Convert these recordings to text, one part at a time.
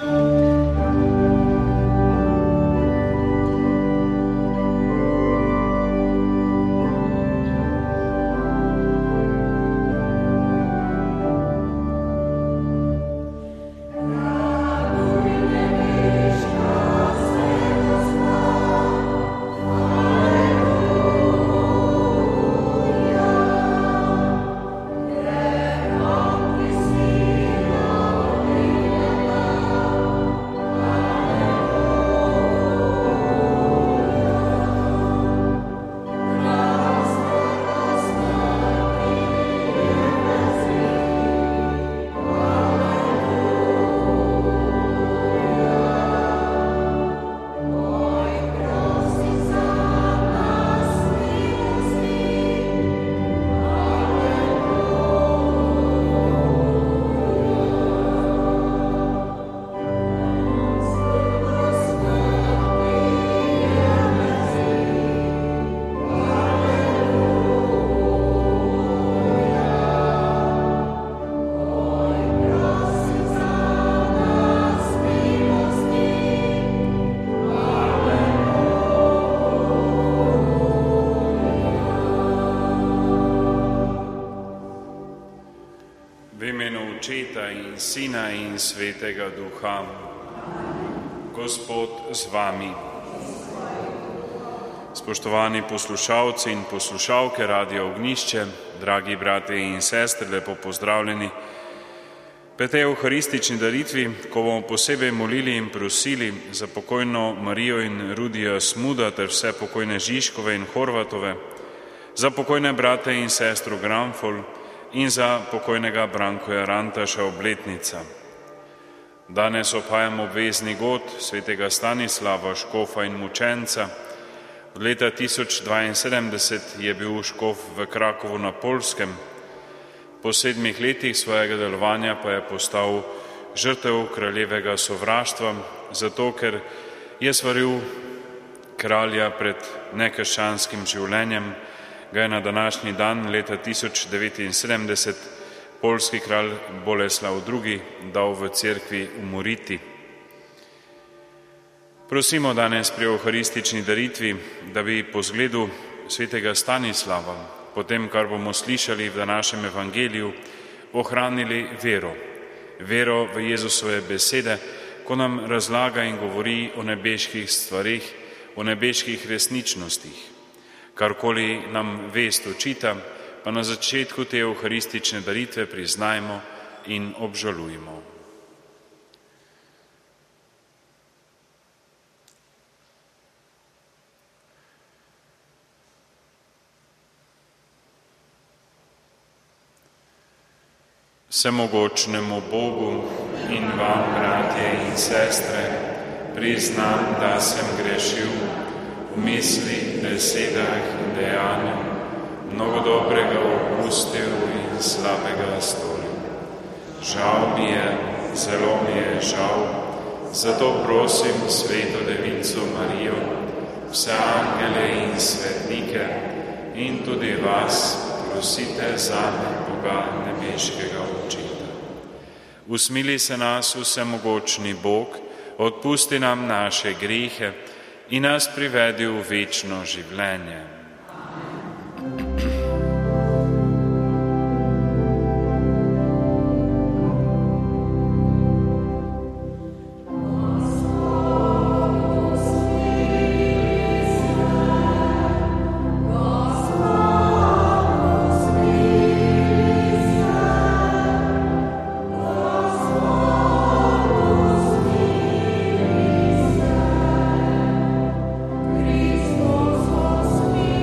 Očeta in Sina in Svetega Duha. Gospod z vami. Spoštovani poslušalci in poslušalke Radia Ognjišče, dragi bratje in sestre, lepo pozdravljeni. Pri tej evharistični daritvi, ko bomo posebej molili in prosili za pokojno Marijo in Rudija Smuda ter vse pokojne Žižkove in Horvatove, za pokojne brate in sestro Granfol in za pokojnega Brankoja Rantaša obletnica. Danes opajamo obvezni god svetega Stanislava, škofa in mučenca. Od leta 1072 je bil škof v Krakovu na Poljskem. Po 7 letih svojega delovanja pa je postal žrtev kraljevega sovraštva, zato ker je svaril kralja pred nekrščanskim življenjem, ga je na današnji dan leta 1079 poljski kralj Boleslav II. Dal v cerkvi umoriti. Prosimo danes pri evharistični daritvi, da bi po zgledu svetega Stanislava, po tem, kar bomo slišali v današnjem evangeliju, ohranili vero. Vero v Jezusove besede, ko nam razlaga in govori o nebeških stvarih, o nebeških resničnostih. Karkoli nam vest očita, pa na začetku te evharistične daritve priznajmo in obžalujmo. Vsemogočnemu Bogu in vam, bratje in sestre, priznam, da sem grešil v misli, besedah in dejanju, mnogo dobrega opustil in slabega storil. Žal mi je, zelo mi je žal, zato prosim Sveto Devico Marijo, vse angele in svetnike in tudi vas, prosite zame Boga nebeškega Očeta. Usmili se nas vsemogočni Bog, odpusti nam naše grehe in nas privedi v večno življenje. Christus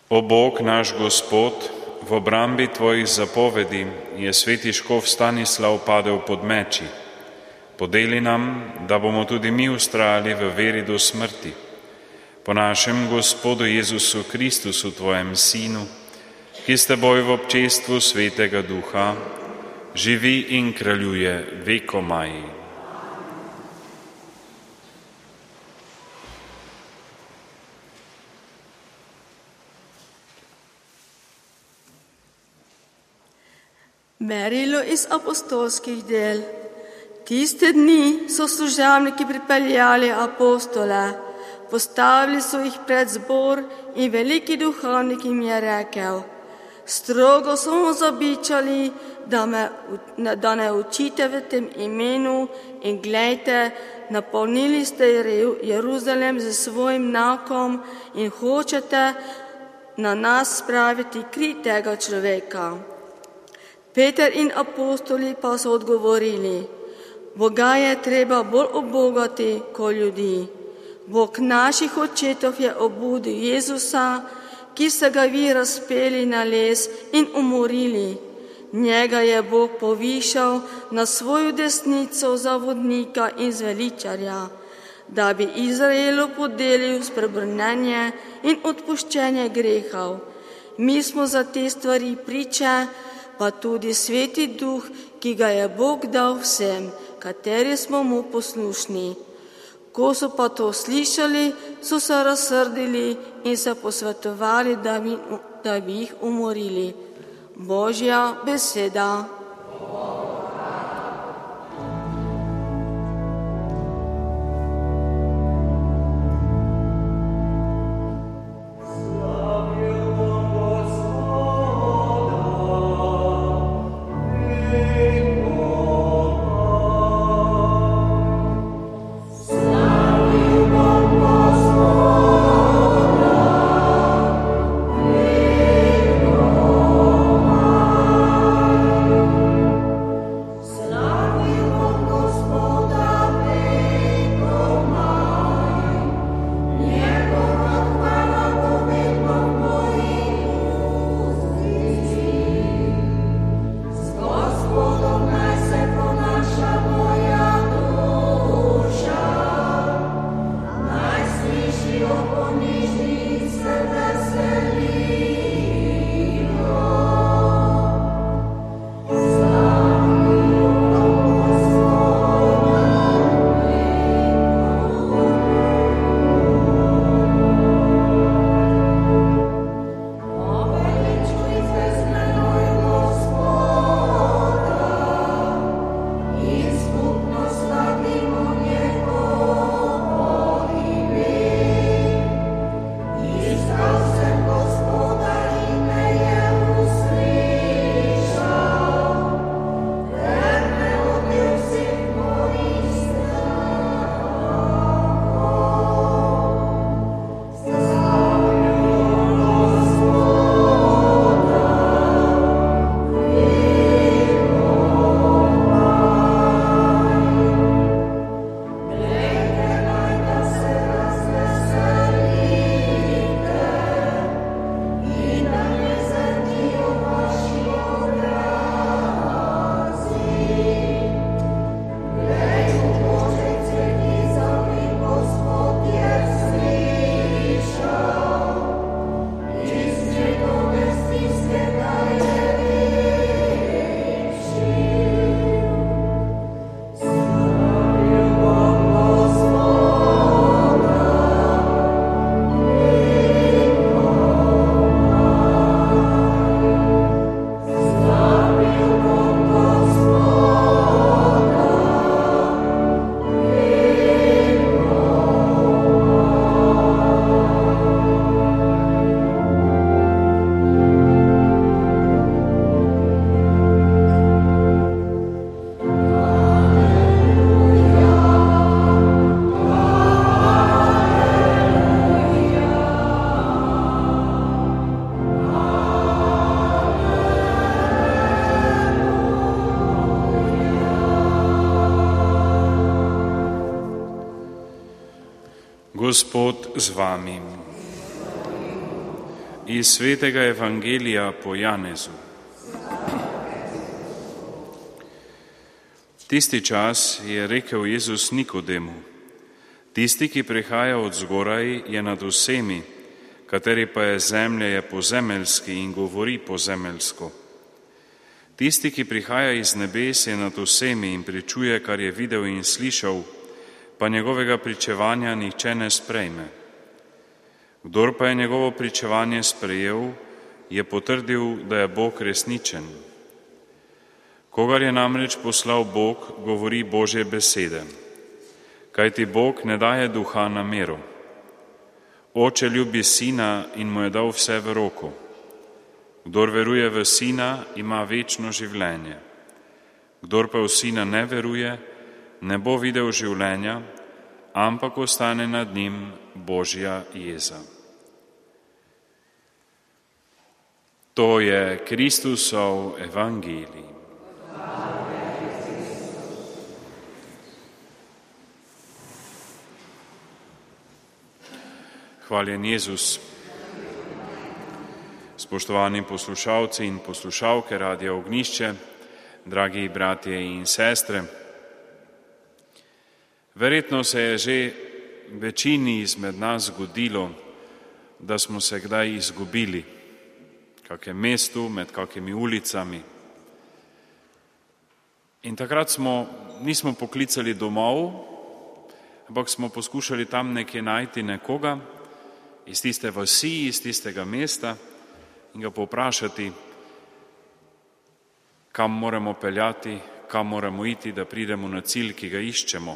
O Bog naš Gospod, v obrambi tvojih zapovedi je sveti škof Stanislav padel pod meči. Podeli nam, da bomo tudi mi vztrajali v veri do smrti. Po našem Gospodu Jezusu Kristusu, tvojem Sinu, ki s teboj v občestvu Svetega Duha živi in kraljuje vekomaj. Merilo iz apostolskih del. Tiste dni so služabniki pripeljali apostole, postavili so jih pred zbor in veliki duhovnik jim je rekel: strogo so mu zabičali, da ne učite v tem imenu, in glejte, napolnili ste Jeruzalem z svojim nakom in hočete na nas spraviti kri tega človeka. Peter in apostoli pa so odgovorili: Boga je treba bolj obogati kot ljudi. Bog naših očetov je obudil Jezusa, ki ste ga vi razpeli na les in umorili. Njega je Bog povišal na svojo desnico za vodnika in zveličarja, da bi Izraelu podelil spreobrnenje in odpuščenje grehov. Mi smo za te stvari priče, pa tudi Sveti Duh, ki ga je Bog dal vsem, kateri smo mu poslušni. Ko so pa to slišali, so se razsrdili in se posvetovali, da bi jih umorili. Božja beseda. Gospod z vami. Iz svetega evangelija po Janezu. Tisti čas je rekel Jezus Nikodemu: tisti, ki prihaja od zgoraj, je nad vsemi, kateri pa je zemlje, je pozemeljski in govori pozemeljsko. Tisti, ki prihaja iz nebes, je nad vsemi in pričuje, kar je videl in slišal, pa njegovega pričevanja nihče ne sprejme. Kdor pa je njegovo pričevanje sprejel, je potrdil, da je Bog resničen. Kogar je namreč poslal Bog, govori Božje besede, kajti Bog ne daje duha na mero. Oče ljubi sina in mu je dal vse v roko. Kdor veruje v sina, ima večno življenje. Kdor pa v sina ne veruje, ne bo videl življenja, ampak ostane nad njim Božja jeza. To je Kristusov evangelij. Hvaljen Jezus. Spoštovani poslušalci in poslušalke Radia Ognjišče, dragi bratje in sestre, verjetno se je že večini izmed nas zgodilo, da smo se kdaj izgubili v kakem mestu, med kakimi ulicami. In takrat nismo poklicali domov, ampak smo poskušali tam nekje najti nekoga iz tiste vasi, iz tistega mesta in ga povprašati, kam moramo peljati, kam moramo iti, da pridemo na cilj, ki ga iščemo.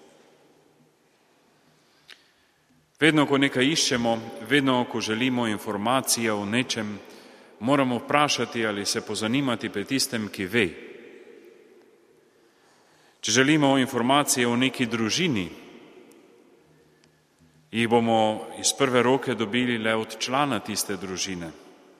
Vedno, ko nekaj iščemo, vedno, ko želimo informacije o nečem, moramo vprašati ali se pozanimati pri tistem, ki ve. Če želimo informacije o neki družini, jih bomo iz prve roke dobili le od člana tiste družine.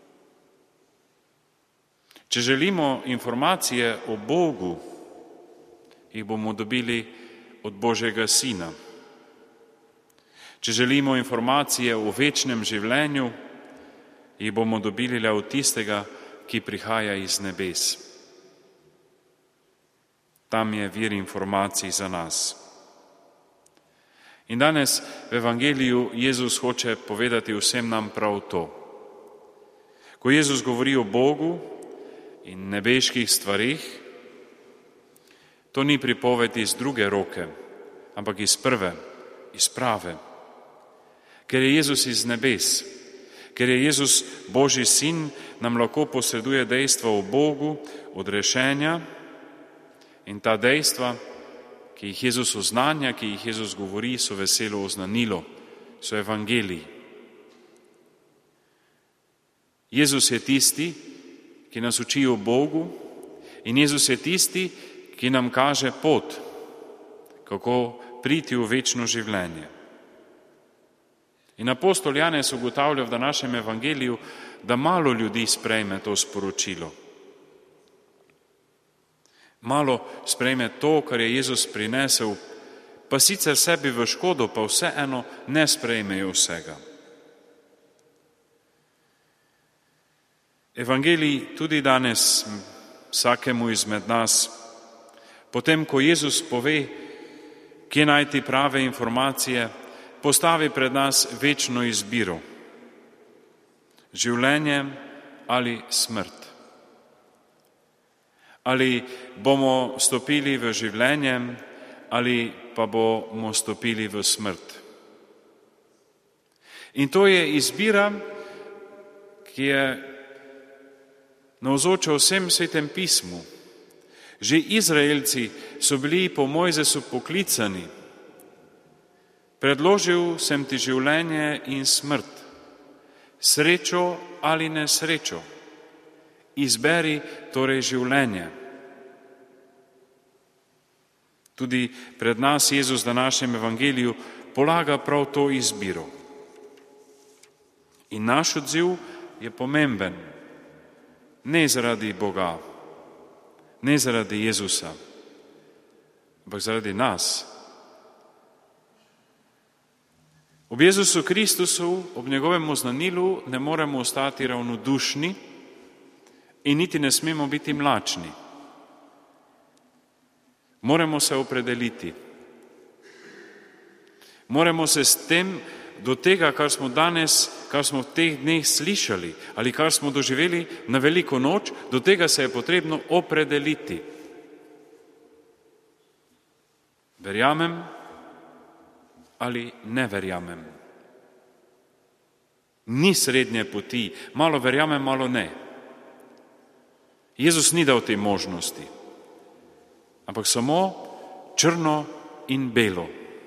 Če želimo informacije o Bogu, jih bomo dobili od Božjega Sina. Če želimo informacije o večnem življenju, jih bomo dobili le od tistega, ki prihaja iz nebes. Tam je vir informacij za nas. In danes v evangeliju Jezus hoče povedati vsem nam prav to. Ko Jezus govori o Bogu in nebeških stvarih, to ni pripoved iz druge roke, ampak iz prve, iz prave. Ker je Jezus iz nebes, ker je Jezus Božji sin, nam lahko posreduje dejstva o Bogu, odrešenja in ta dejstva, ki jih Jezus oznanja, ki jih Jezus govori, so veselo oznanilo, so evangeliji. Jezus je tisti, ki nas uči o Bogu, in Jezus je tisti, ki nam kaže pot, kako priti v večno življenje. In apostol Janez ugotavlja v današnjem evangeliju, da malo ljudi sprejme to sporočilo. Malo sprejme to, kar je Jezus prinesel, pa sicer sebi v škodo, pa vseeno ne sprejmejo vsega. Evangelij tudi danes vsakemu izmed nas, potem, ko Jezus pove, kje najti prave informacije, postavi pred nas večno izbiro. Življenje ali smrt. Ali bomo stopili v življenje, ali pa bomo stopili v smrt. In to je izbira, ki je navzoča vsem svetem pismu. Že Izraelci so bili po Mojzesu poklicani. Predložil sem ti življenje in smrt, srečo ali nesrečo. Izberi torej življenje. Tudi pred nas Jezus v današnjem evangeliju polaga prav to izbiro. In naš odziv je pomemben, ne zaradi Boga, ne zaradi Jezusa, ampak zaradi nas. Ob Jezusu Kristusu, ob njegovem oznanilu ne moremo ostati ravnodušni in niti ne smemo biti mlačni. Moramo se opredeliti. Moramo se s tem do tega, kar smo danes, kar smo v teh dneh slišali ali kar smo doživeli na veliko noč, do tega se je potrebno opredeliti. Verjamem ali ne verjamem. Ni srednje poti, malo verjamem, malo ne. Jezus ni dal te možnosti, ampak samo črno in belo.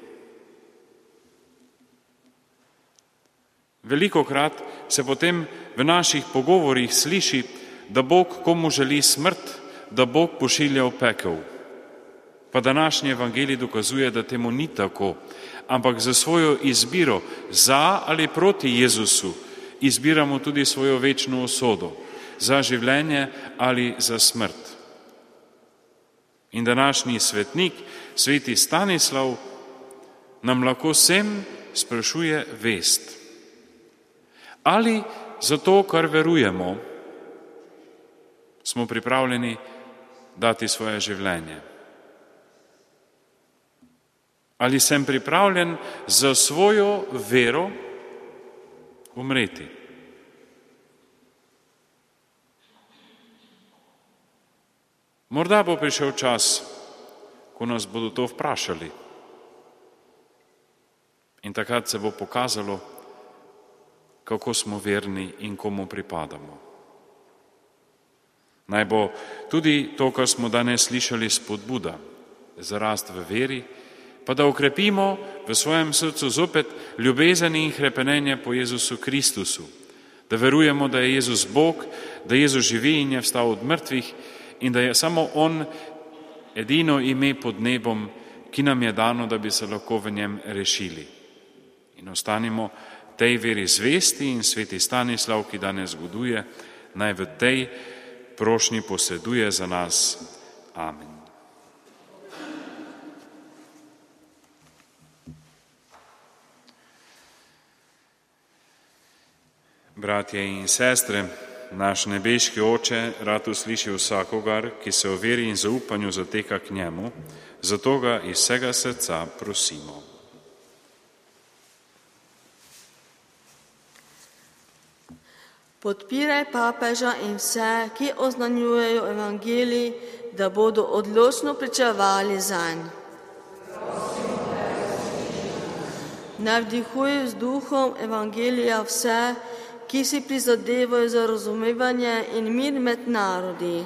Velikokrat se potem v naših pogovorih sliši, da Bog komu želi smrt, da Bog pošilja v pekel. Pa današnji evangelij dokazuje, da temu ni tako, ampak za svojo izbiro za ali proti Jezusu izbiramo tudi svojo večno usodo, za življenje ali za smrt. In današnji svetnik, sveti Stanislav, nam lahko vsem sprašuje vest. Ali zato, kar verujemo, smo pripravljeni dati svoje življenje? Ali sem pripravljen za svojo vero umreti? Morda bo prišel čas, ko nas bodo to vprašali. In takrat se bo pokazalo, kako smo verni in komu pripadamo. Naj bo tudi to, kar smo danes slišali, spodbuda za rast v veri, pa da okrepimo v svojem srcu zopet ljubezen in hrepenenje po Jezusu Kristusu, da verujemo, da je Jezus Bog, da Jezus živi in je vstal od mrtvih in da je samo On edino ime pod nebom, ki nam je dano, da bi se lahko v njem rešili. In ostanimo tej veri zvesti in sveti Stanislav, ki danes goduje, naj v tej prošnji posreduje za nas. Amen. Bratje in sestre, naš nebeški Oče rad usliši vsakogar, ki se v veri in zaupanju zateka k njemu, zato ga iz vsega srca prosimo. Podpiraj papeža in vse, ki oznanjujejo evangelij, da bodo odločno pričevali zanj. Navdihuj z duhom evangelija vse, ki si prizadevajo za razumevanje in mir med narodi.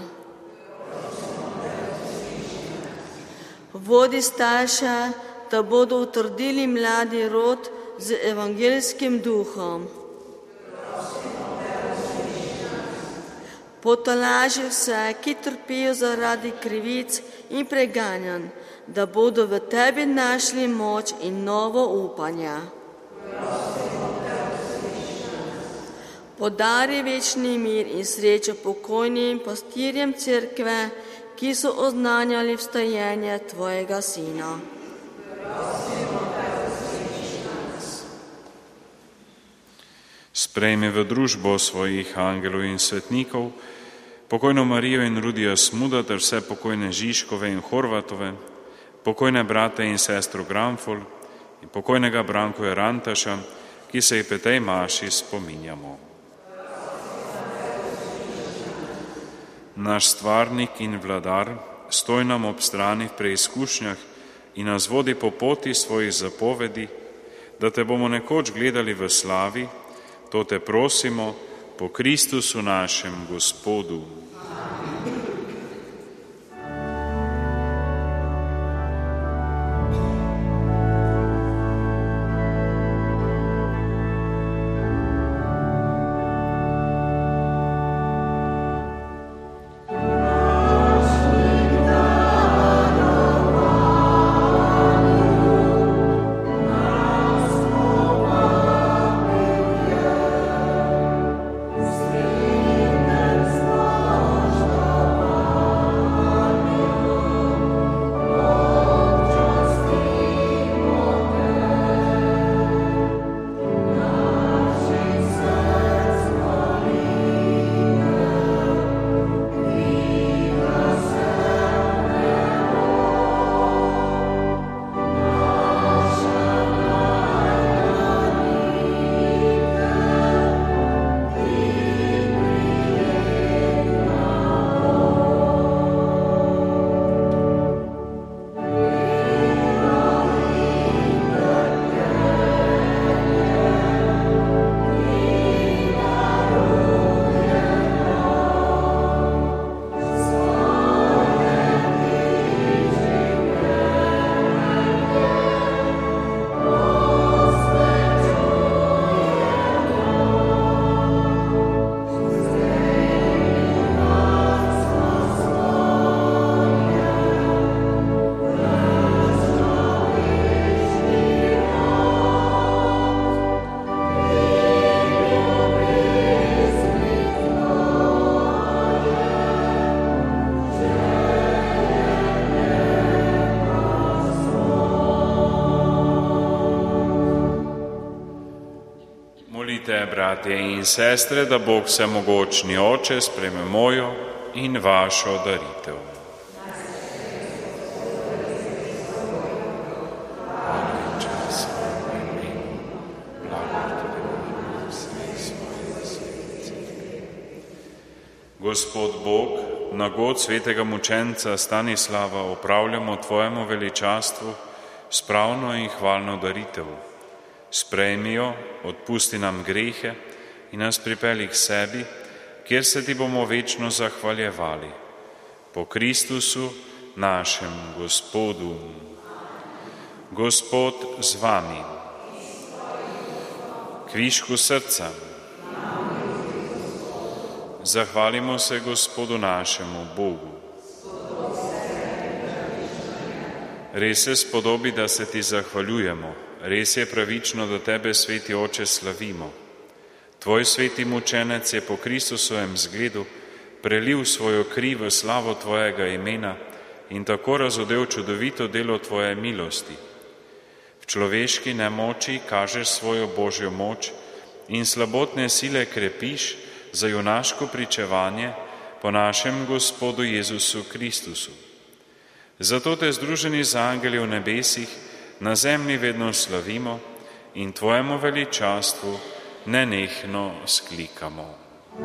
Vodi starše, da bodo utrdili mladi rod z evangelijskim duhom. Potolaži vse, ki trpijo zaradi krivic in preganjanj, da bodo v tebi našli moč in novo upanje. Podari večni mir in srečo pokojnim pastirjem cerkve, ki so oznanjali vstajenje tvojega sina. Sprejmi v družbo svojih angelov in svetnikov pokojno Marijo in Rudija Smuda ter vse pokojne Žižkove in Horvatove, pokojne brate in sestro Gramfol in pokojnega Brankoja Rantaša, ki se jih pri tej maši spominjamo. Naš stvarnik in vladar, stoj nam ob strani v preizkušnjah in nas vodi po poti svojih zapovedi, da te bomo nekoč gledali v slavi. To te prosimo po Kristusu našem Gospodu. Amen. bratje in sestre, da Bog vsemogočni Oče sprejme mojo in vašo daritev. Gospod Bog, na god svetega mučenca Stanislava opravljamo Tvojemu veličastvu spravno in hvalno daritev. Sprejmi jo, odpusti nam grehe in nas pripelji k sebi, kjer se Ti bomo večno zahvaljevali. Po Kristusu, našem Gospodu. Gospod z vami. Kvišku srca. Zahvalimo se Gospodu našemu Bogu. Res se spodobi, da se Ti zahvaljujemo. Res je pravično, da Tebe, sveti Oče, slavimo. Tvoj sveti mučenec je po Kristusovem zgledu prelil svojo kri v slavo Tvojega imena in tako razodel čudovito delo Tvoje milosti. V človeški nemoči kažeš svojo Božjo moč in slabotne sile krepiš za junaško pričevanje po našem Gospodu Jezusu Kristusu. Zato Te združeni z angeli v nebesih na zemlji vedno slavimo in Tvojemu veličastvu nenehno sklikamo.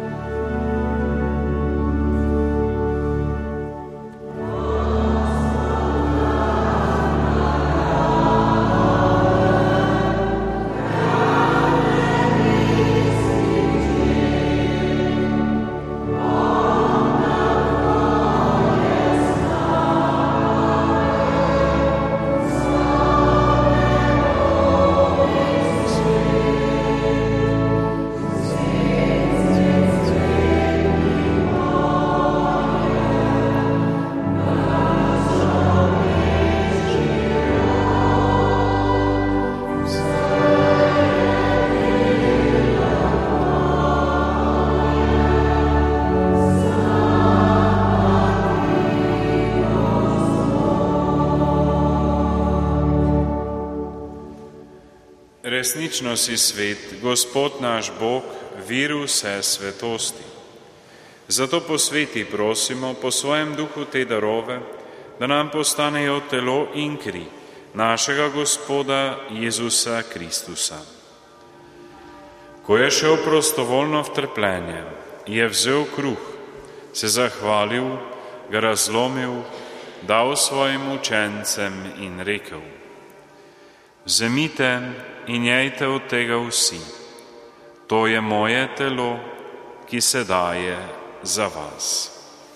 Resnično si svet, Gospod naš Bog, vir vse svetosti. Zato posveti, prosimo, po svojem duhu te darove, da nam postanejo telo in kri našega Gospoda Jezusa Kristusa. Ko je šel prostovoljno v trpljenje, je vzel kruh, se zahvalil, ga razlomil, dal svojim učencem in rekel: Vzemite in jejte od tega vsi. To je moje telo, ki se daje za vas.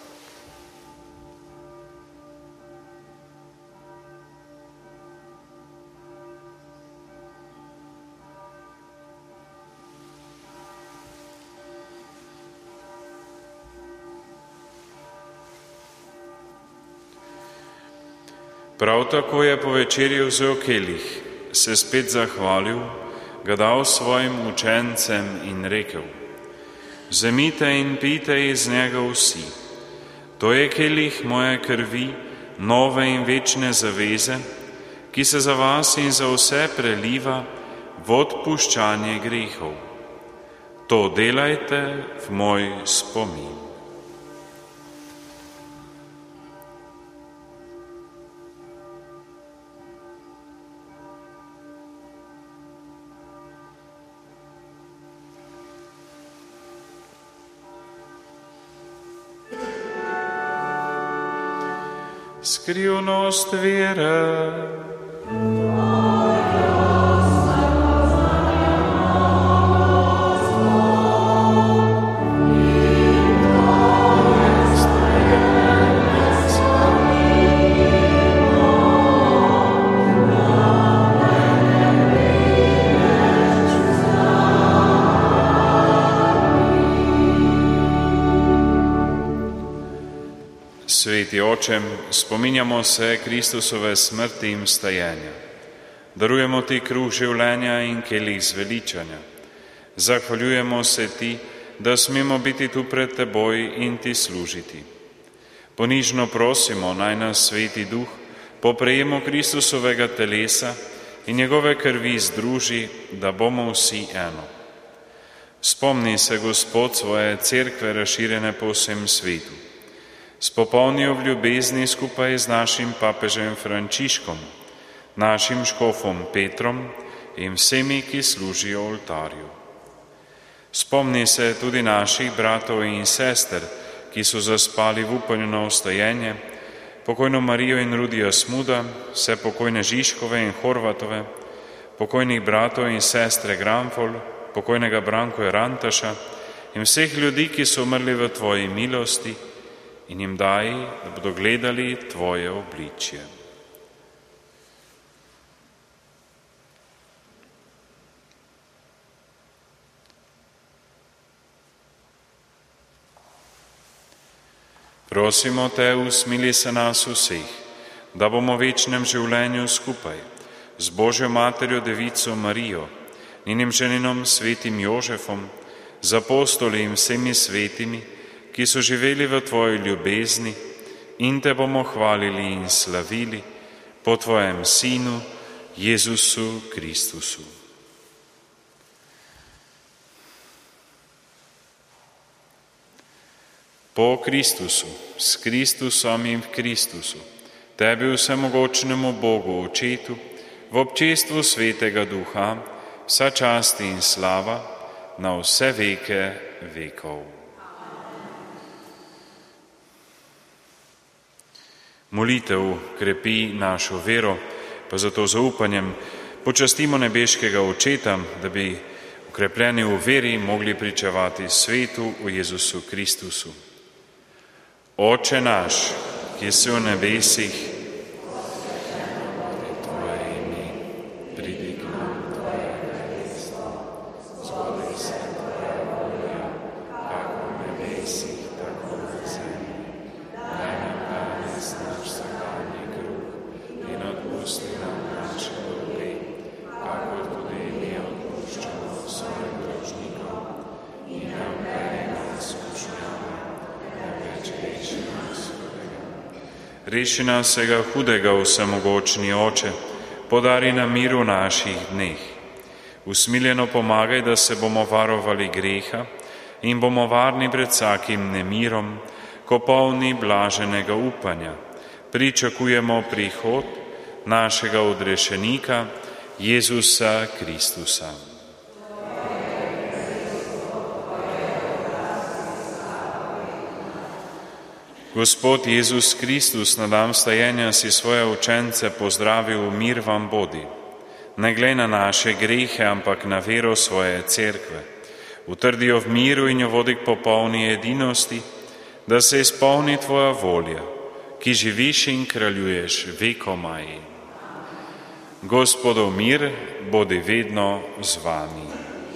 Prav tako je po večerji vzel kelih, se spet zahvalil, ga dal svojim učencem in rekel: Vzemite in pijte iz njega vsi. To je kelih moje krvi, nove in večne zaveze, ki se za vas in za vse preliva v odpuščanje grehov. To delajte v moj spomin. Skrivnost vere. Sveti Oče, spominjamo se Kristusove smrti in vstajenja. Darujemo Ti kruh življenja in kelih zveličanja. Zahvaljujemo se Ti, da smemo biti tu pred Teboj in Ti služiti. Ponižno prosimo, naj nas Sveti Duh po prejemu Kristusovega telesa in njegove krvi združi, da bomo vsi eno. Spomni se, Gospod, svoje cerkve razširjene po vsem svetu. Spopolni jo v ljubezni skupaj z našim papežem Frančiškom, našim škofom Petrom in vsemi, ki služijo oltarju. Spomni se tudi naših bratov in sester, ki so zaspali v upanju na vstajenje, pokojno Marijo in Rudija Smuda, vse pokojne Žižkove in Horvatove, pokojnih bratov in sestre Granfol, pokojnega Brankoja Rantaša in vseh ljudi, ki so umrli v Tvoji milosti, in jim daj, da bodo gledali Tvoje obličje. Prosimo Te, usmili se nas vseh, da bomo v večnem življenju skupaj z Božjo Materjo Devico Marijo, njenim ženinom svetim Jožefom, z apostoli in vsemi svetimi, ki so živeli v Tvoji ljubezni, in Te bomo hvalili in slavili po Tvojem Sinu, Jezusu Kristusu. Po Kristusu, s Kristusom in v Kristusu, Tebi vsemogočnemu Bogu, Očetu, v občestvu Svetega Duha, vsa čast in slava na vse veke vekov. Molitev krepi našo vero, pa zato zaupanjem počastimo nebeškega Očeta, da bi okrepljeni v veri mogli pričevati svetu v Jezusu Kristusu. Oče naš, ki si v nebesih, Tvoje ime, pridi k nam Tvoje kraljestvo, zgodi se Tvoja volja, kako v nebesih, tako na zemlji. Daj nam danes naš vsakdanji kruh in odpusti nam naše dolge, kako tudi mi odpuščamo svojim dolžnikom, in ne vpelji nas v kušnjavo, temveč reši nas hudega. Reši nas vsega hudega, vsemogočni Oče, podari nam mir v naših dneh. Usmiljeno pomagaj, da se bomo varovali greha in bomo varni pred vsakim nemirom, ko polni blaženega upanja pričakujemo prihod našega odrešenika, Jezusa Kristusa. Gospod Jezus Kristus, na dan vstajenja si svoje učence pozdravil: mir vam bodi. Ne glej na naše grehe, ampak na vero svoje cerkve. Utrdi jo v miru in jo vodi k popolni edinosti, da se izpolni Tvoja volja, ki živiš in kraljuješ vekomaj. Gospodov mir bodi vedno z vami.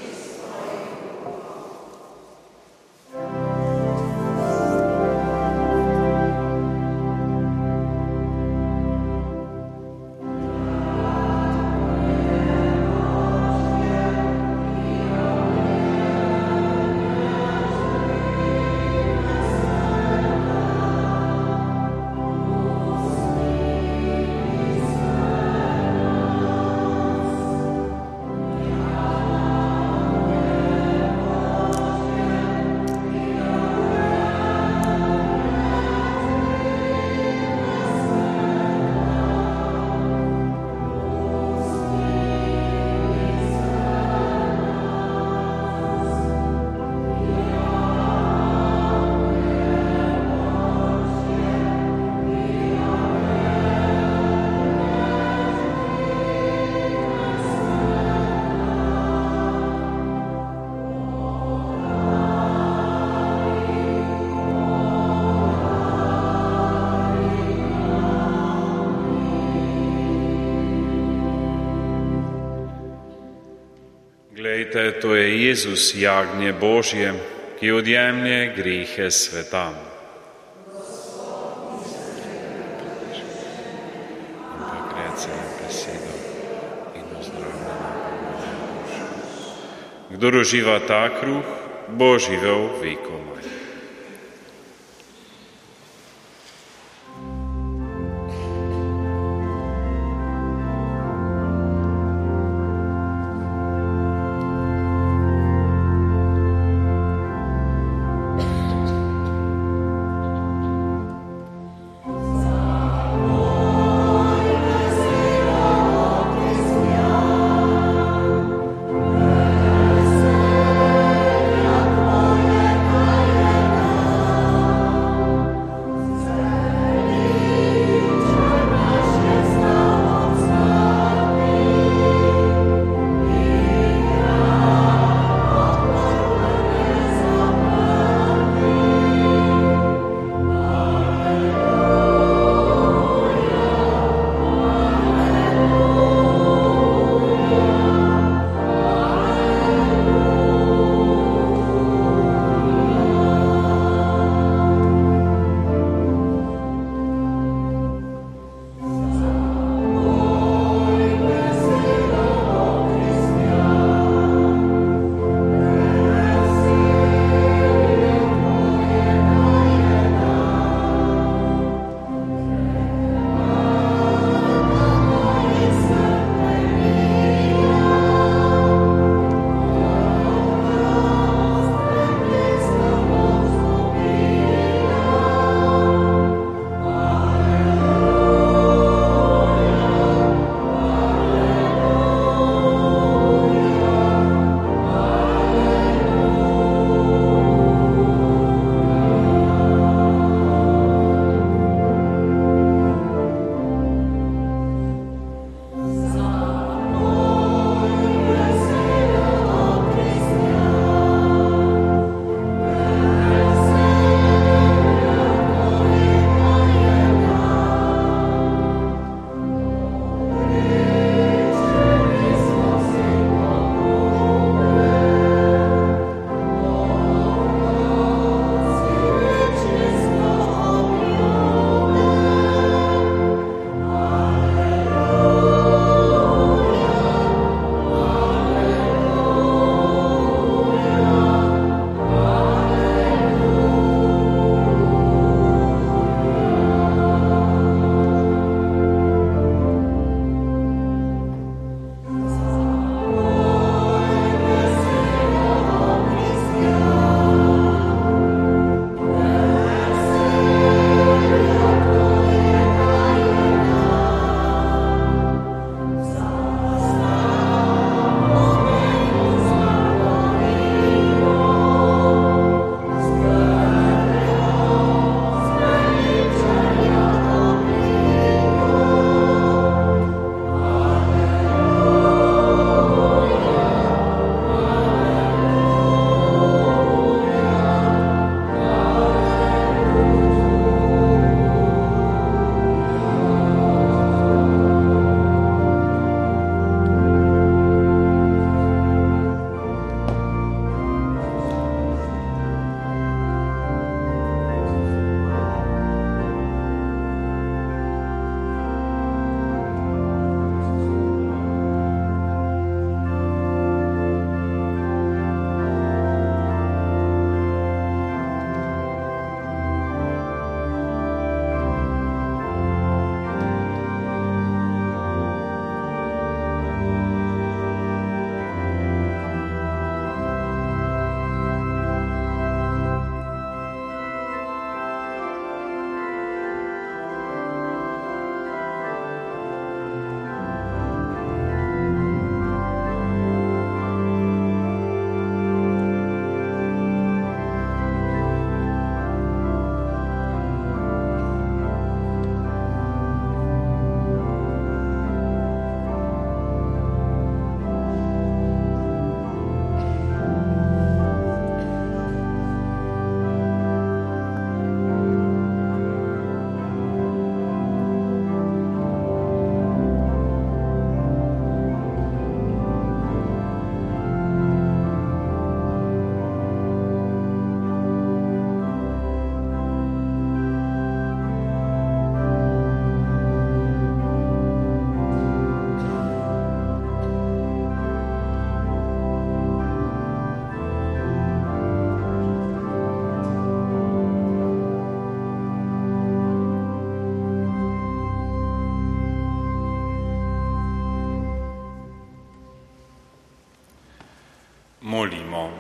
Glejte, to je Jezus, jagnje Božje, ki odjemlje grehe sveta. Kdor uživa ta kruh, bo živel vekomaj. molimo.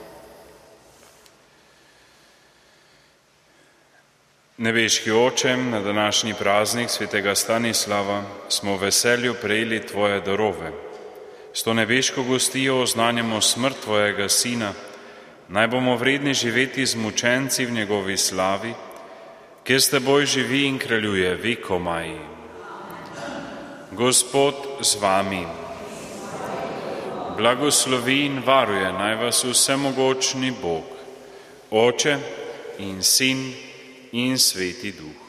Nebeški Oče, na današnji praznik svetega Stanislava smo v veselju prejeli Tvoje darove. S to nebeško gostijo oznanjamo smrt Tvojega Sina, naj bomo vredni živeti z mučenci v njegovi slavi, kjer s Teboj živi in kraljuje vekomaj. Gospod z vami, blagoslovi in varuje naj vas vsemogočni Bog, Oče in Sin in Sveti Duh.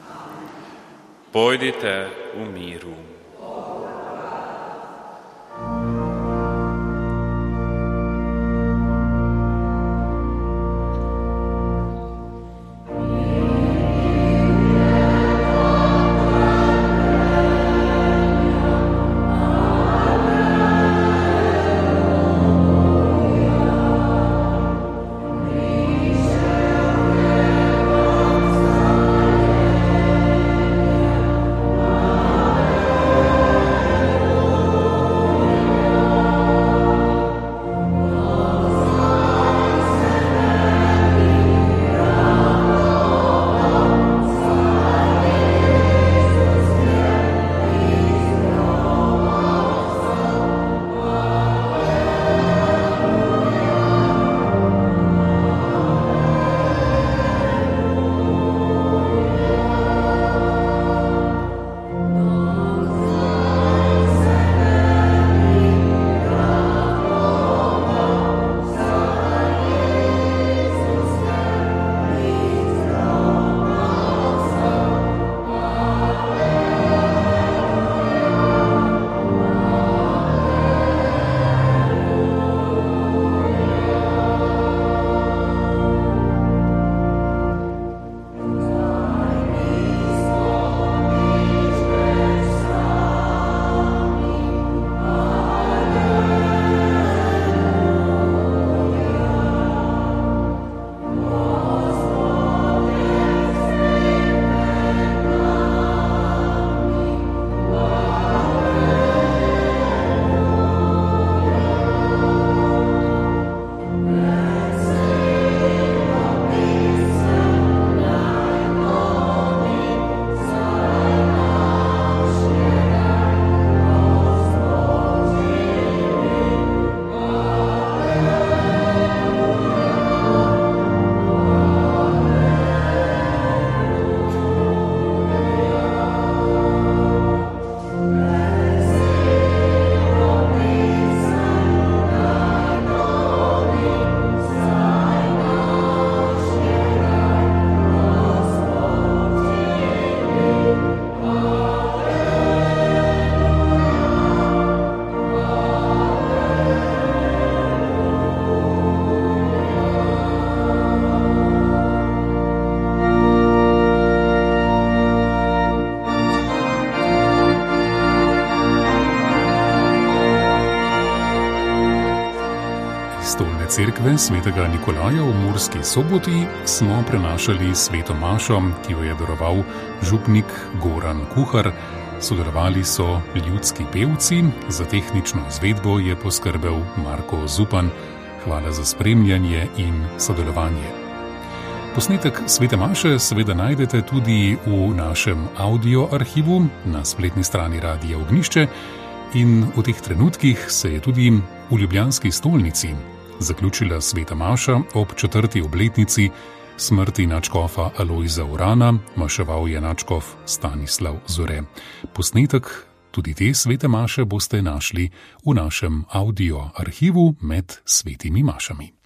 Pojdite v miru. Cerkve svetega Nikolaja v Murski Soboti smo prenašali sveto mašo, ki jo je daroval župnik Goran Kuhar. Sodelovali so ljudski pevci, za tehnično izvedbo je poskrbel Marko Zupan. Hvala za spremljanje in sodelovanje. Posnetek svete maše seveda najdete tudi v našem audio arhivu na spletni strani Radia Ognjišče in v teh trenutkih se je tudi v ljubljanski stolnici zaključila sveta maša ob 4. obletnici smrti nadškofa Alojza Urana, maševal je nadškof Stanislav Zore. Posnetek tudi te svete maše boste našli v našem audio arhivu med svetimi mašami.